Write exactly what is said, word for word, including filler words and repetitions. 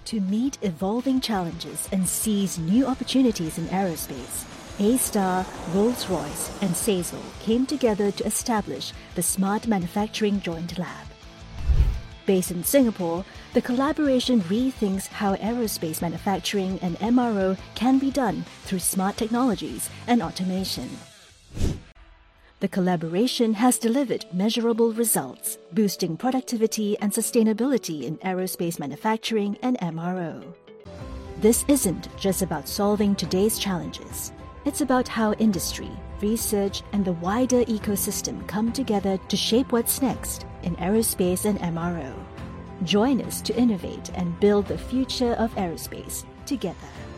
To meet evolving challenges and seize new opportunities in aerospace, A-Star, Rolls-Royce, and Sasol came together to establish the Smart Manufacturing Joint Lab. Based in Singapore, the collaboration rethinks how aerospace manufacturing and M R O can be done through smart technologies and automation. The collaboration has delivered measurable results, boosting productivity and sustainability in aerospace manufacturing and M R O. This isn't just about solving today's challenges. It's about how industry, research, and the wider ecosystem come together to shape what's next in aerospace and M R O. Join us to innovate and build the future of aerospace together.